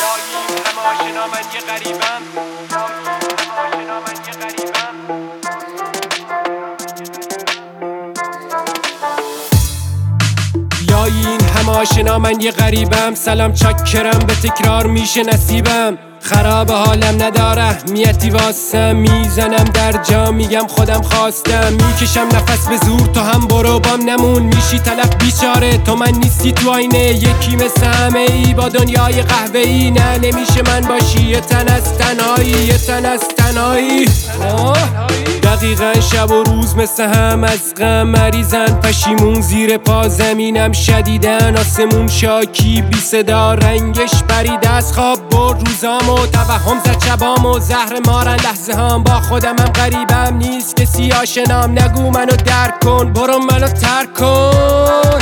یاییم همه آشنا من یه غریبم یایین همه آشنا من یه غریبم سلام چاکرم به تکرار میشه نصیبم خراب حالم نداره اهمیتی واسم میزنم در جا میگم خودم خواستم میکشم نفس به زور تو هم برو بام نمون میشی طلب بیچاره تو من نیستی تو آینه یکی مثل همه ای با دنیای قهوه‌ای نه نمیشه من باشی یه تن از تنهایی یه تن از تنهایی دقیقا شب و روز مثل هم از غم مریضن پشیمون زیر پا زمینم شدیدن آسمون شاکی بی صدا رنگش پرید از خواب برد روزام و توهم زد شبام و زهر مارن لحظه هم با خودم هم غریبم نیست کسی آشنام نگو منو درک کن برو منو ترک کن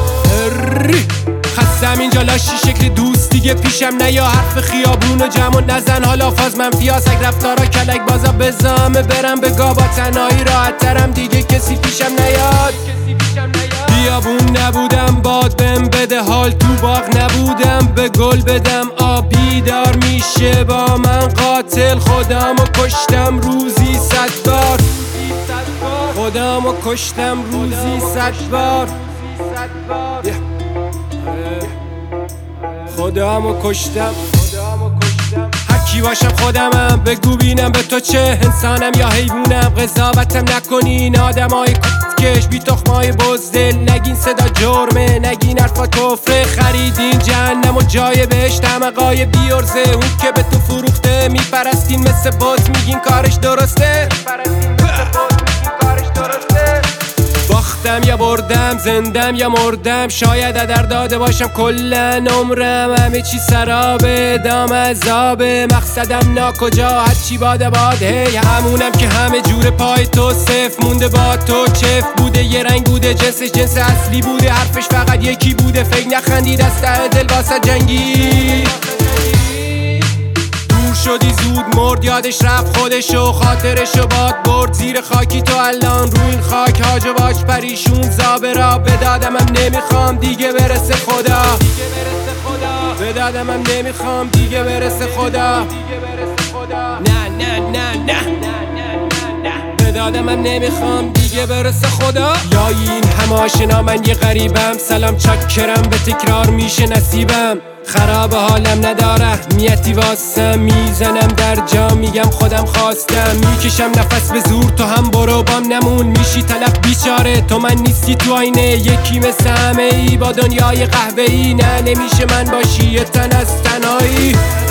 خستم اینجا لاشی شکل دوست دیگه پیشم نه یا حرف خیابون و جمع و نزن حالا فاز منفی اگ رفتارا کلک بازا بزامه برم به گا با تنهایی راحت ترم دیگه کسی پیشم نیاد بیابون نبودم باد بهم بده حال تو باغ نبودم به گل بدم آبی دار میشه با من قاتل خودمو کشتم روزی 100 بار خودمو کشتم روزی 100 بار خودمو کشتم هرکی باشم خودمم بگو بینم به تو چه انسانم یا حیوانم قضاوتم نکنین آدمای کش بی تخمای بزدل نگین صدا جرمه نگین حرفا کفره خریدین جهنم و جای بهشت همقای بیارزه اون که به تو فروخته میپرستین مثل بز میگین کارش درسته باختم یا بردم زندم یا مردم شاید ادر داده باشم کلن عمرم همه چی سرابه دام عذابه مقصدم ناکجا هرچی باده باد هی همونم که همه جور پای تو صف مونده با تو چف بوده یه رنگ بوده جنسش جنس اصلی بوده حرفش فقط یکی بوده فکر نخندید از ته دل واسه جنگی شدی زود مرد یادش رفت خودشو خاطرشو باد برد زیر خاکی تو الان رو این خاک هاج و باش پریشون زابه را به دادم هم نمیخوام دیگه برسه خدا به دادم هم نمیخوام دیگه برسه خدا نه نه نه نه به دادم هم نمیخوام دیگه برسه خدا یایین همه آشنا من یه غریبم سلام چاکرم به تکرار میشه نصیبم خراب حالم نداره اهمیتی واسم میزنم در جا میگم خودم خواستم میکشم نفس به زور تو هم برو بام نمون میشی طلب بیچاره تو من نیستی تو آینه یکی مثل همه ای با دنیای قهوه‌ای نه نمیشه من باشی یه تن از تنهایی